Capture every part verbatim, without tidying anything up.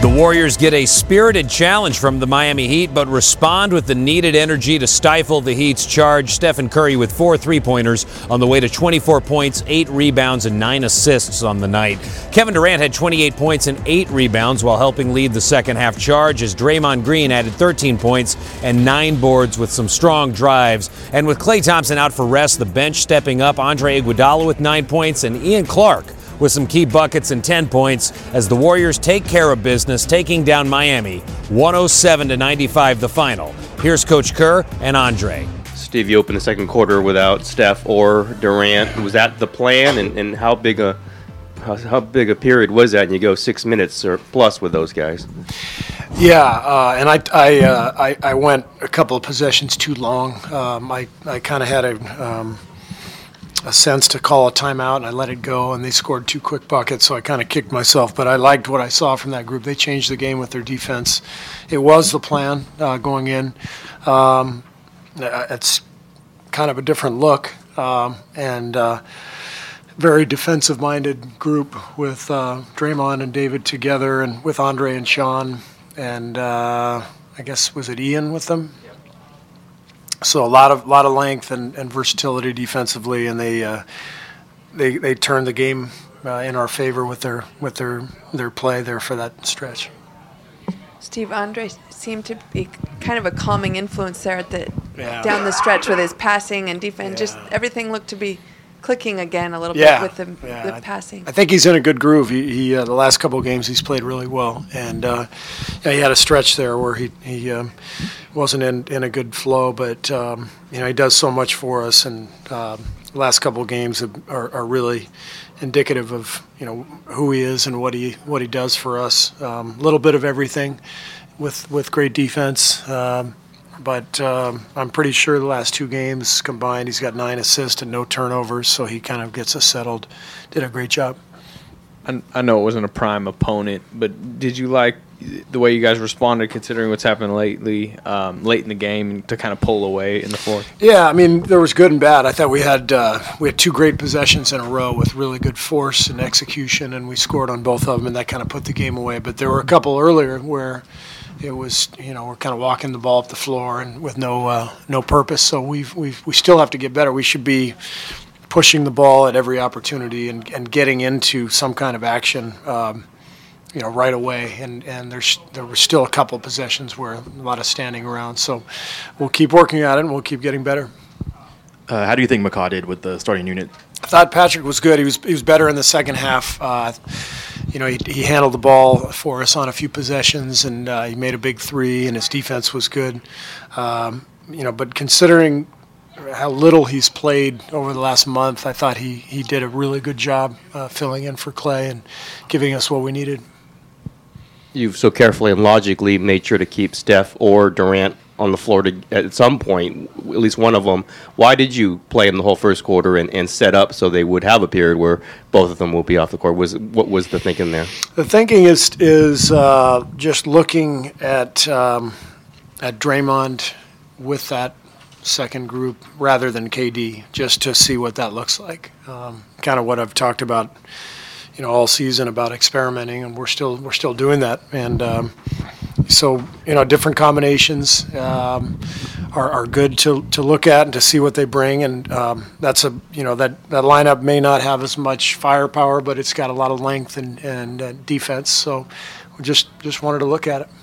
Warriors get a spirited challenge from the Miami Heat, but respond with the needed energy to stifle the Heat's charge. Stephen Curry with four three-pointers on the way to twenty-four points, eight rebounds, and nine assists on the night. Kevin Durant had twenty-eight points and eight rebounds while helping lead the second half charge as Draymond Green added thirteen points and nine boards with some strong drives. And with Klay Thompson out for rest, the bench stepping up. Andre Iguodala with nine points and Ian Clark with some key buckets and ten points as the Warriors take care of business, taking down Miami one oh seven to ninety-five the final. Here's Coach Kerr and Andre. Steve, you opened the second quarter without Steph or Durant. Was that the plan, and, and how big a how, how big a period was that? And you go six minutes or plus with those guys. Yeah, uh, and I I, uh, I I went a couple of possessions too long. Um, I I kind of had a. Um, a sense to call a timeout, and I let it go, and they scored two quick buckets, so I kind of kicked myself. But I liked what I saw from that group. They changed the game with their defense. It was the plan uh, going in. Um, it's kind of a different look, um, and uh, very defensive-minded group with uh, Draymond and David together, and with Andre and Sean, and uh, I guess, was it Ian with them? So a lot of lot of length and, and versatility defensively, and they uh, they they turned the game uh, in our favor with their with their their play there for that stretch. Steve, Andre seemed to be kind of a calming influence there at the yeah. down the stretch with his passing and defense. Yeah. Just everything looked to be clicking again a little yeah. bit with the, yeah. the passing. I think he's in a good groove. He, he uh, the last couple of games he's played really well, and uh, yeah, he had a stretch there where he he um, wasn't in, in a good flow, but um, you know, he does so much for us, and uh, the last couple of games are, are really indicative of, you know, who he is and what he what he does for us. A um, little bit of everything, with with great defense. Um, But um, I'm pretty sure the last two games combined, he's got nine assists and no turnovers, so he kind of gets us settled. Did a great job. I, I know it wasn't a prime opponent, but did you like the way you guys responded, considering what's happened lately, um, late in the game, to kind of pull away in the fourth? Yeah, I mean, there was good and bad. I thought we had uh, we had two great possessions in a row with really good force and execution, and we scored on both of them, and that kind of put the game away. But there were a couple earlier where it was, you know, we're kind of walking the ball up the floor and with no uh, no purpose. So we've we've we still have to get better. We should be pushing the ball at every opportunity and, and getting into some kind of action, um, you know, right away. And and there's there were still a couple of possessions where a lot of standing around. So we'll keep working at it and we'll keep getting better. Uh, how do you think McCaw did with the starting unit? I thought Patrick was good. He was he was better in the second half. Uh, you know, he, he handled the ball for us on a few possessions, and uh, he made a big three, and his defense was good. Um, you know, but considering how little he's played over the last month, I thought he, he did a really good job uh, filling in for Klay and giving us what we needed. You've so carefully and logically made sure to keep Steph or Durant on the floor to, at some point, at least one of them. Why did you play them the whole first quarter and, and set up so they would have a period where both of them will be off the court? Was what was the thinking there? The thinking is is uh, just looking at um, at Draymond with that second group rather than K D, just to see what that looks like. Um, kind of what I've talked about, you know, all season about experimenting, and we're still we're still doing that. And um, so, you know, different combinations um, are, are good to, to look at and to see what they bring. And um, that's a, you know, that, that lineup may not have as much firepower, but it's got a lot of length and, and uh, defense. So we just, just wanted to look at it.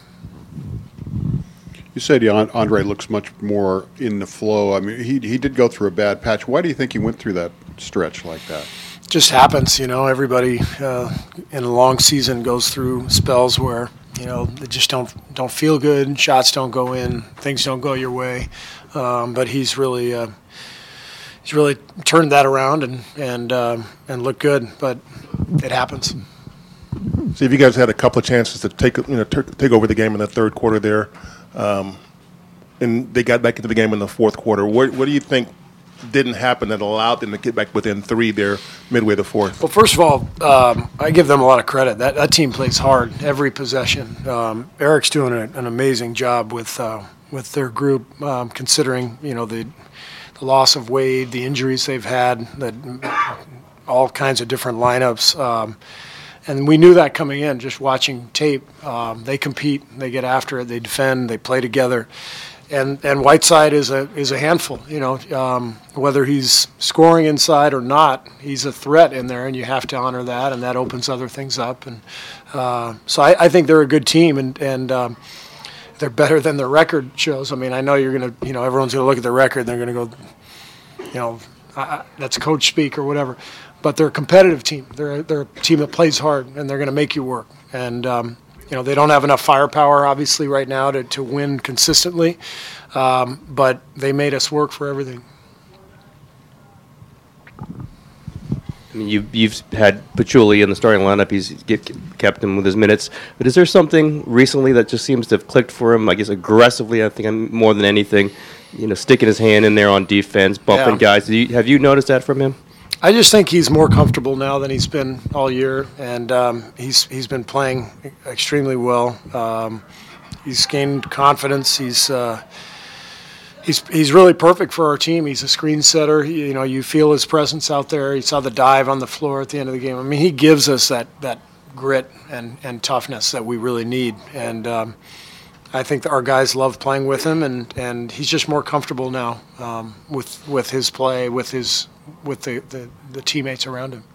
You said yeah, Andre looks much more in the flow. I mean, he he did go through a bad patch. Why do you think he went through that stretch like that? Just happens, you know. Everybody uh, in a long season goes through spells where, you know, they just don't don't feel good. Shots don't go in. Things don't go your way. Um, but he's really uh, he's really turned that around and and uh, and looked good. But it happens. See, if you guys had a couple of chances to take you know t- take over the game in the third quarter there, um, and they got back into the game in the fourth quarter. What what do you think didn't happen that allowed them to get back within three there midway the fourth? Well, first of all, um, I give them a lot of credit. That that team plays hard every possession. Um, Eric's doing a, an amazing job with uh, with their group, um, considering you know the the loss of Wade, the injuries they've had, the, all kinds of different lineups, um, and we knew that coming in, just watching tape. Um, they compete, they get after it, they defend, they play together. And and Whiteside is a is a handful, you know. Um, whether he's scoring inside or not, he's a threat in there, and you have to honor that, and that opens other things up. And uh, so I, I think they're a good team, and and um, they're better than their record shows. I mean, I know you're gonna, you know, everyone's gonna look at their record, and they're gonna go, you know, I, I, that's coach speak or whatever. But they're a competitive team. They're a, they're a team that plays hard, and they're gonna make you work. And um, you know, they don't have enough firepower, obviously, right now to, to win consistently, um, but they made us work for everything. I mean, you've, you've had Paciuli in the starting lineup. He's get, kept him with his minutes. But is there something recently that just seems to have clicked for him? I guess aggressively, I think I'm more than anything, you know, sticking his hand in there on defense, bumping Yeah. guys. Do you, have you noticed that from him? I just think he's more comfortable now than he's been all year, and um, he's he's been playing extremely well. Um, he's gained confidence. He's uh, he's he's really perfect for our team. He's a screen setter. He, you know, you feel his presence out there. You saw the dive on the floor at the end of the game. I mean, he gives us that that grit and, and toughness that we really need. And um, I think that our guys love playing with him, and, and he's just more comfortable now um, with with his play, with his with the, the, the teammates around him.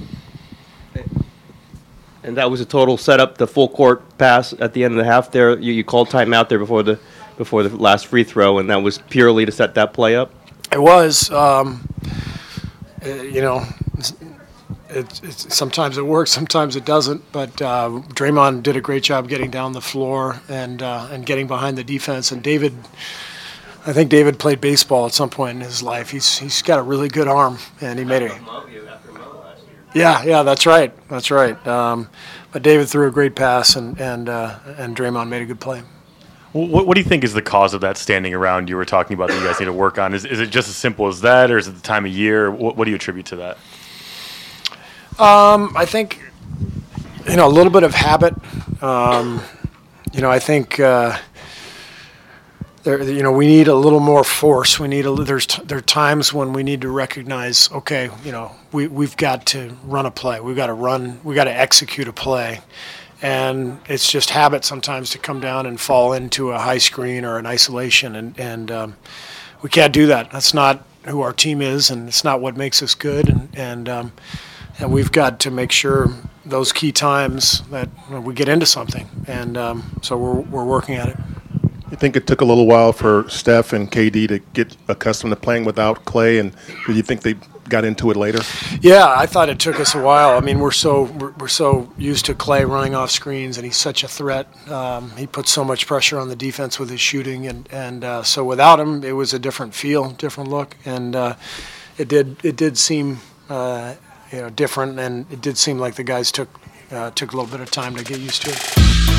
And that was a total setup, the full court pass at the end of the half there. You, you called timeout there before the before the last free throw, and that was purely to set that play up? It was. Um, uh, you know, it's, it's, it's, sometimes it works, sometimes it doesn't. But uh, Draymond did a great job getting down the floor and uh, and getting behind the defense. And David, I think David played baseball at some point in his life. He's he's got a really good arm, and he made it. Yeah, yeah, that's right, that's right. Um, but David threw a great pass, and and uh, and Draymond made a good play. What, what do you think is the cause of that standing around you were talking about that you guys need to work on? Is is it just as simple as that, or is it the time of year? What, what do you attribute to that? Um, I think, you know, a little bit of habit. Um, you know, I think. Uh, There, you know, we need a little more force. We need a. There's t- there are times when we need to recognize, okay, you know, we we've got to run a play. We've got to run. We got to execute a play, and it's just habit sometimes to come down and fall into a high screen or an isolation, and and um, we can't do that. That's not who our team is, and it's not what makes us good. And and um, and we've got to make sure those key times that you know, we get into something, and um, so we're we're working at it. You think it took a little while for Steph and K D to get accustomed to playing without Clay, and do you think they got into it later? Yeah, I thought it took us a while. I mean, we're so we're, we're so used to Clay running off screens, and he's such a threat. Um, he puts so much pressure on the defense with his shooting, and and uh, so without him, it was a different feel, different look, and uh, it did it did seem uh, you know different, and it did seem like the guys took uh, took a little bit of time to get used to it.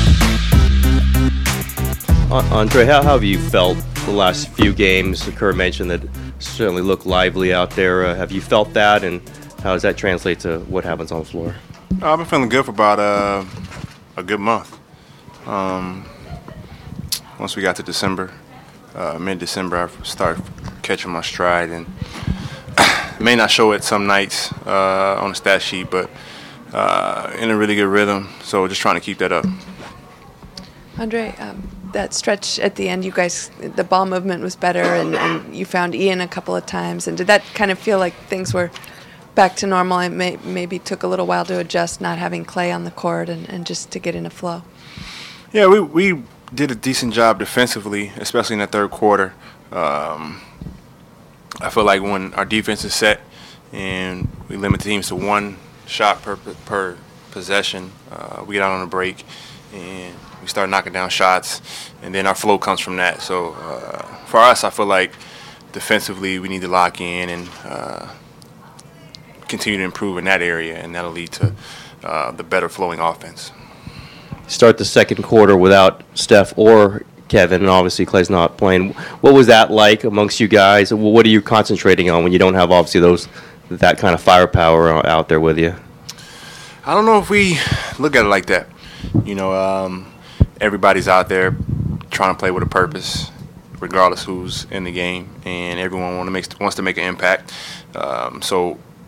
Andre, how, how have you felt the last few games? Kerr mentioned that certainly look lively out there. Uh, have you felt that, and how does that translate to what happens on the floor? I've been feeling good for about uh, a good month. Um, once we got to December, uh, mid-December, I started catching my stride, and may not show it some nights uh, on the stat sheet, but uh, in a really good rhythm. So just trying to keep that up. Andre, um, that stretch at the end, you guys, the ball movement was better, and, and you found Ian a couple of times. And did that kind of feel like things were back to normal? It may, maybe took a little while to adjust, not having Clay on the court, and, and just to get in a flow. Yeah, we we did a decent job defensively, especially in the third quarter. Um, I feel like when our defense is set and we limit teams to one shot per per possession, uh, we get out on a break and we start knocking down shots, and then our flow comes from that. So uh, for us, I feel like defensively we need to lock in and uh, continue to improve in that area, and that'll lead to uh, the better flowing offense. Start the second quarter without Steph or Kevin, and obviously Clay's not playing. What was that like amongst you guys? What are you concentrating on when you don't have obviously those that kind of firepower out there with you? I don't know if we look at it like that. You know, um, everybody's out there trying to play with a purpose, regardless who's in the game, and everyone want to make wants to make an impact. Um, so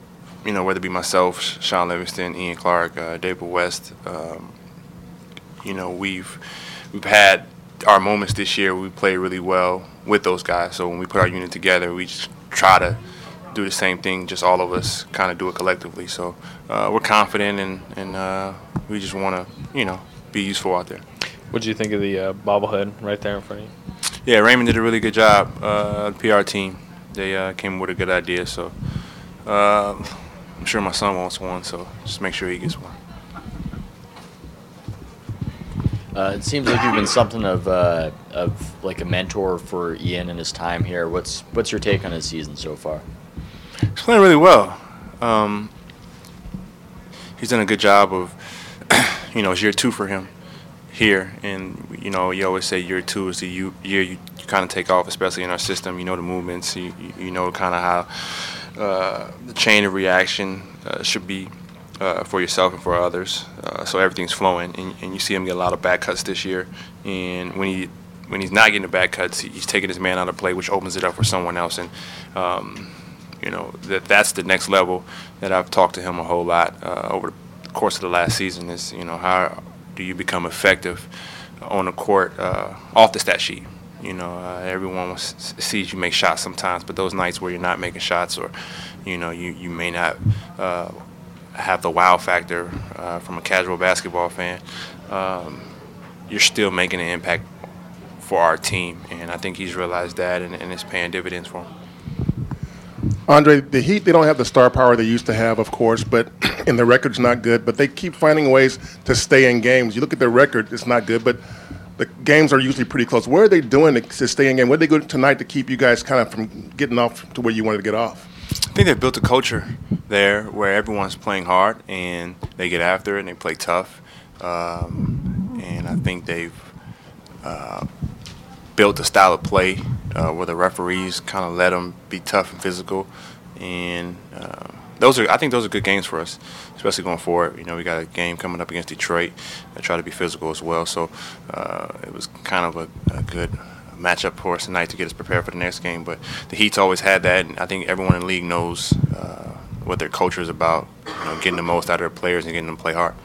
you know, whether it be myself, Sean Livingston, Ian Clark, uh, David West, um, you know, we've we've had our moments this year. We played really well with those guys. So when we put our unit together, we just try to do the same thing. Just all of us kind of do it collectively. So uh, we're confident, and and uh, we just want to, you know, be useful out there. What did you think of the uh, bobblehead right there in front of you? Yeah, Raymond did a really good job. Uh, the P R team, they uh, came with a good idea. So uh, I'm sure my son wants one. So just make sure he gets one. Uh, it seems like you've been something of uh, of like a mentor for Ian in his time here. What's what's your take on his season so far? He's playing really well. Um, he's done a good job of, you know, it's year two for him here, and you know, you always say year two is the year you, you kind of take off, especially in our system. You know the movements, you you know kind of how uh, the chain of reaction uh, should be. Uh, for yourself and for others, uh, so everything's flowing, and, and you see him get a lot of bad cuts this year. And when he when he's not getting the bad cuts, he, he's taking his man out of play, which opens it up for someone else. And um, you know that that's the next level that I've talked to him a whole lot uh, over the course of the last season. Is you know how do you become effective on the court uh, off the stat sheet? You know, uh, everyone sees you make shots sometimes, but those nights where you're not making shots, or you know you you may not. Uh, have the wow factor uh, from a casual basketball fan, um, you're still making an impact for our team. And I think he's realized that, and, and it's paying dividends for him. Andre, the Heat, they don't have the star power they used to have, of course, but and the record's not good, but they keep finding ways to stay in games. You look at their record, it's not good, but the games are usually pretty close. What are they doing to, to stay in game? What did they do tonight to keep you guys kind of from getting off to where you wanted to get off? I think they've built a culture there where everyone's playing hard and they get after it and they play tough. Um, and I think they've uh, built a style of play uh, where the referees kind of let them be tough and physical. And uh, those are, I think those are good games for us, especially going forward. You know, we got a game coming up against Detroit that try to be physical as well. So uh, it was kind of a, a good matchup for us tonight to get us prepared for the next game. But the Heat's always had that, and I think everyone in the league knows uh, what their culture is about, you know, getting the most out of their players and getting them to play hard.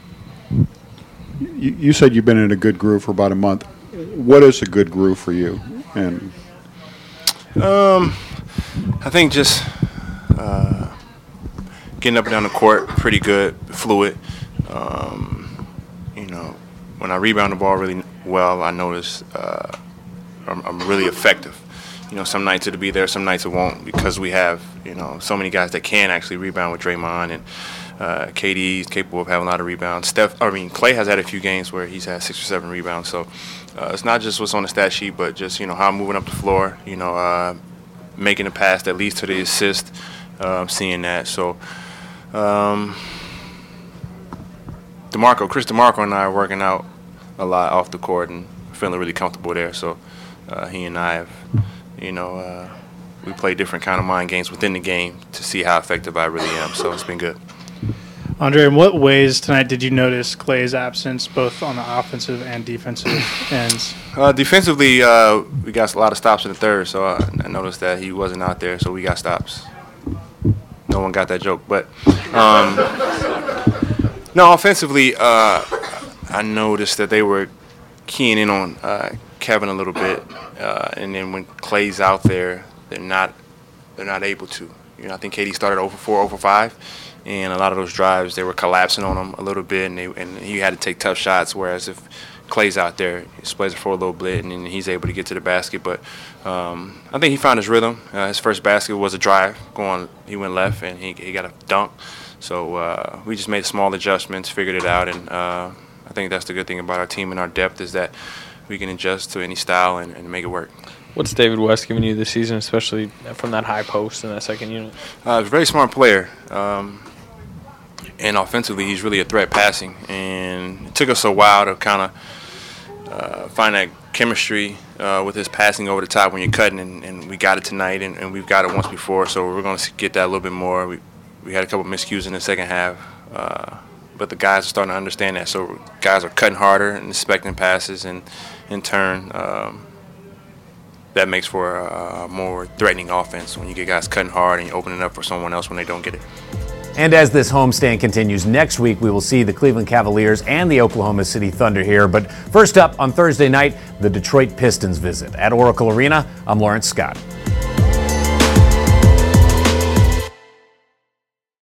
You, you said you've been in a good groove for about a month. What is a good groove for you? And um, I think just uh, getting up and down the court, pretty good, fluid. Um, you know, when I rebound the ball really well, I notice uh, I'm, I'm really effective. You know, some nights it'll be there, some nights it won't, because we have, you know, so many guys that can actually rebound with Draymond, and uh, K D is capable of having a lot of rebounds. Steph, I mean, Clay has had a few games where he's had six or seven rebounds. So uh, it's not just what's on the stat sheet, but just, you know, how I'm moving up the floor, you know, uh, making a pass that leads to the assist, uh, seeing that. So um, DeMarco, Chris DeMarco and I are working out a lot off the court and feeling really comfortable there. So uh, he and I have, you know, uh, we play different kind of mind games within the game to see how effective I really am. So it's been good. Andre, in what ways tonight did you notice Clay's absence, both on the offensive and defensive ends? Uh, defensively, uh, we got a lot of stops in the third, so I, I noticed that he wasn't out there, so we got stops. No one got that joke, but um, no, offensively, uh, I noticed that they were keying in on uh, Kevin a little bit, uh, and then when Clay's out there, they're not they're not able to. You know, I think K D started over four, over five, and a lot of those drives they were collapsing on him a little bit, and they, and he had to take tough shots. Whereas if Clay's out there, he splays it for a little bit, and then he's able to get to the basket. But um, I think he found his rhythm. Uh, his first basket was a drive, going he went left, and he he got a dunk. So uh, we just made small adjustments, figured it out, and uh, I think that's the good thing about our team and our depth is that we can adjust to any style and, and make it work. What's David West giving you this season, especially from that high post in that second unit? Uh, he's a very smart player. Um, and offensively, he's really a threat passing. And it took us a while to kind of uh, find that chemistry uh, with his passing over the top when you're cutting. And, and we got it tonight, and, and we've got it once before. So we're going to get that a little bit more. We, we had a couple miscues in the second half. Uh, but the guys are starting to understand that. So guys are cutting harder and expecting passes. And in turn, um, that makes for a more threatening offense when you get guys cutting hard and you're opening up for someone else when they don't get it. And as this homestand continues next week, we will see the Cleveland Cavaliers and the Oklahoma City Thunder here. But first up on Thursday night, the Detroit Pistons visit at Oracle Arena. I'm Lawrence Scott.